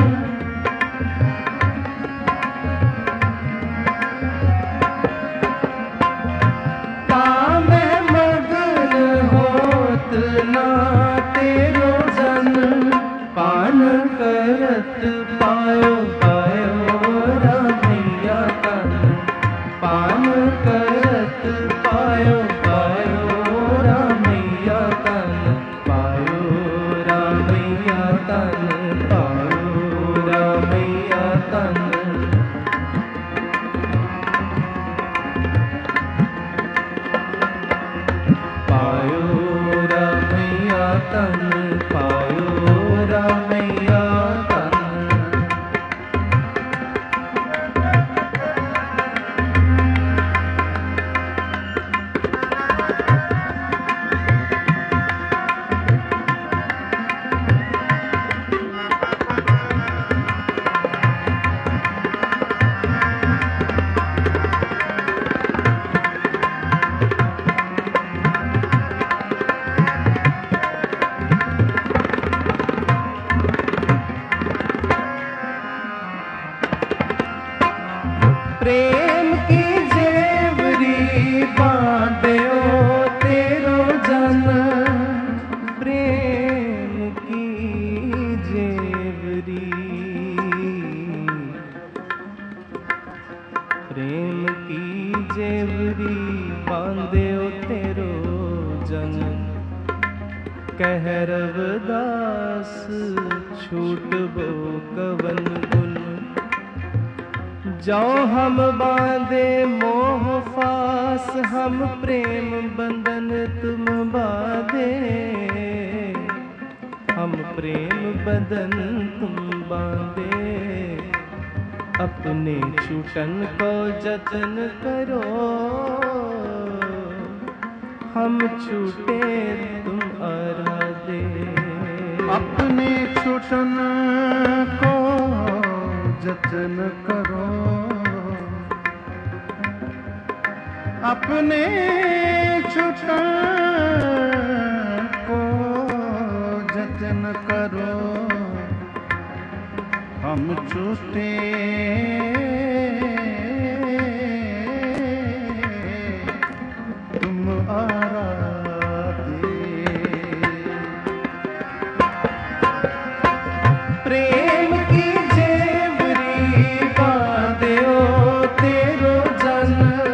तामे मगन होत ना तेरो जन, पान करत पायो पायो रामैया तन, पान करत पायो पायो रामैया तन, पायो रामैया तन, पायो रामैया तन, पायो रामैया तन, पायो रामैया तन। प्रेम की जेवरी बांधो तेरो जन, प्रेम की जेवरी, प्रेम की जेवरी बांधो तेरो जन, कह रविदास छूटबो कवन गुन, जो हम बांधे मोह फास, हम प्रेम बंधन तुम बांधे, हम प्रेम बंधन तुम बांधे, अपने छूटन को जतन करो, हम छूटे तुम आराधे, अपने छूटन को जतन करो, अपने छूटन को जतन करो, हम छूटे तुम आराधे, प्रेम की जेवरी बांधो तेरो जन,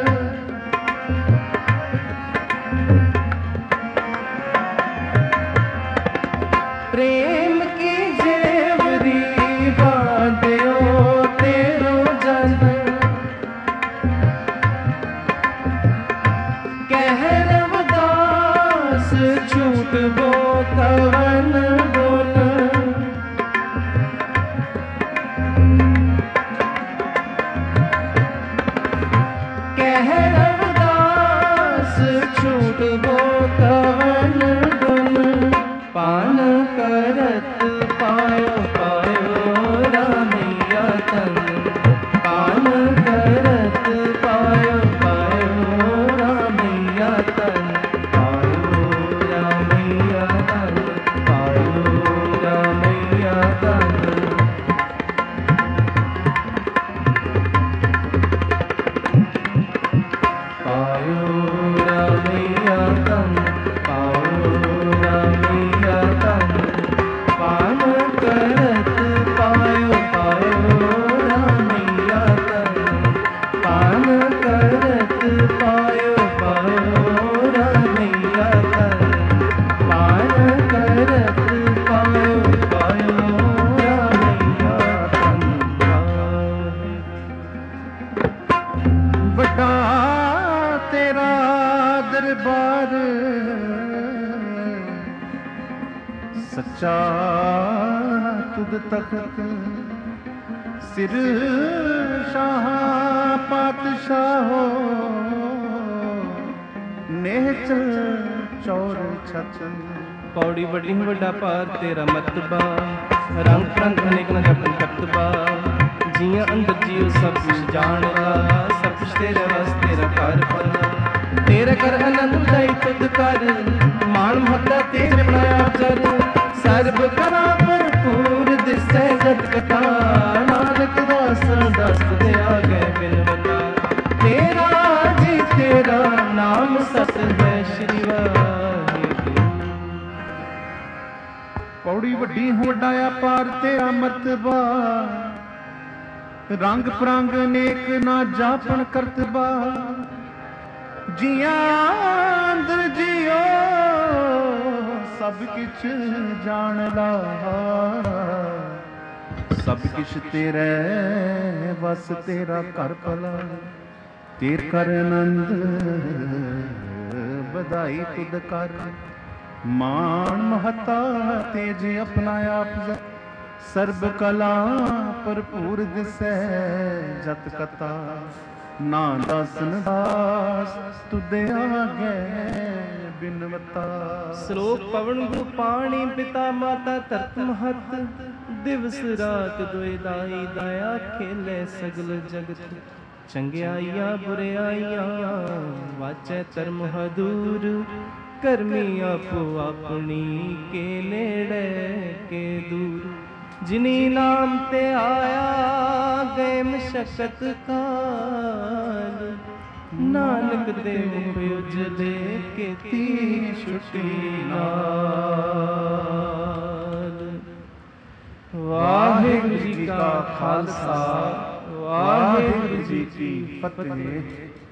प्रेम की जेवरी बांधो तेरो जन, कह रविदास छूटबो कवन गुन, कह रविदास छूटबो कवन गुन, पान करत पायो पायो रामैया तन, पान करत पायो पायो रामैया तन, पायो रामैया तन, पायो रामैया तन, पायो रामैया तन, पायो रामैया तन, पान करत पायो पायो रामैया तन, पान करत पायो पायो रामैया तन, पान करत पायो पायो रामैया तन। बड़ा तेरा दरबार सच्चा तुद तखत, ਸਿਰ ਸ਼ਾਹ ਪਾਤਸ਼ਾਹੋ ਨੇਚਰ ਚੌਰ ਛਤਨ। ਪੌੜੀ ਵੱਡੀ ਵੱਡਾ ਭਾਰ ਤੇਰਾ ਮਤਬਾ, ਰੰਗ ਰੰਗ ਅਨੇਕ ਨਾ ਜਪਨ ਕਰਤਬਾ। ਜੀਆਂ ਅੰਦਰ ਜੀਉ ਸਭ ਕੁਛ ਜਾਣਦਾ, ਸਭ ਕੁਛ ਤੇਰੇ ਵਸ ਤੇਰਾ ਘਰ ਭਲਾ। ਤੇਰੇ ਕਰ ਆਨੰਦ ਲਈ ਤੁਧ ਕਰ, ਮਾਣ ਮਹੱਤਾ ਤੇਰੇ ਬਣਾਇਆ ਚਰ। ਸਰਬ ਕਰਾਂ ਭਰਪੂਰ ਦਿਸੈ ਜਤ ਕਥਾ, ਨਾਨਕ ਦਾਸ ਦਸ ਦੇ ਆਗੇ ਬਿਨਵਤਾ। ਤੇਰਾ ਜੀ ਤੇਰਾ ਨਾਮ ਸਤ ਹੈ ਸ਼੍ਰੀ ਵਾਹਿਗੁਰੂ। ਪੌੜੀ ਵੱਡੀ ਵੱਡਾ ਅਪਾਰ ਤੇਰਾ ਮਰਤਬਾ, ਰੰਗ ਪ੍ਰੰਗ ਅਨੇਕ ਨਾ ਜਾਪਣ ਕਰਤਬਾ। ਜੀਆਂ ਅੰਦਰ ਜੀਓ ਸਭ ਕਿਛ ਜਾਣ ਲਾ, ਸਭ ਕਿਛ ਤੇਰੇ ਵਸ ਤੇਰਾ ਘਰ ਭਲਾ। ਤੇਰ ਕਰ ਆਨੰਦ ਵਧਾਈ ਤੁਧ ਕਰ, ਮਾਣ ਮਹਤਾ ਤੇਜ ਆਪਣਾ ਆਪ। ਸਰਬ ਕਲਾ ਭਰਪੂਰ ਦਿਸੈ ਜਤ ਕਥਾ, ਨਾ ਦਾਸਨ ਦਾਸ ਤੁਧ ਆਗੇ ਬਿਨਵਤਾ। ਸ਼ਲੋਕ ਪਵਨ ਗੁਰੂ ਪਾਣੀ ਪਿਤਾ ਮਾਤਾ ਧਰਤ ਮਹਤ। ਦਿਵਸ ਰਾਤ ਦੁਇ ਦਾਈ ਦਇਆ ਖੇਲੇ ਸਗਲ ਜਗਤ। ਚੰਗਿਆਈਆਂ ਬੁਰਿਆਈਆਂ ਵਾਚੈ ਧਰਮ ਹਦੂਰ। ਕਰਮੀ ਆਪੋ ਆਪਣੀ ਕੇ ਨੇੜੇ ਕੇ ਦੂਰ। ਜਿਨੀ ਨਾਮ ਤੇ ਆਇਆ ਗਏ ਮਸ਼ਕਤ ਕਾਲ। ਨਾਨਕ ਦੇ ਮੁਖ ਉਜਲੇ ਕੀਤੀ ਛੁਟੀ ਨਾਲ। ਵਾਹਿਗੁਰੂ ਜੀ ਕਾ ਖਾਲਸਾ, ਵਾਹਿਗੁਰੂ ਜੀ ਕੀ ਫਤਿਹ।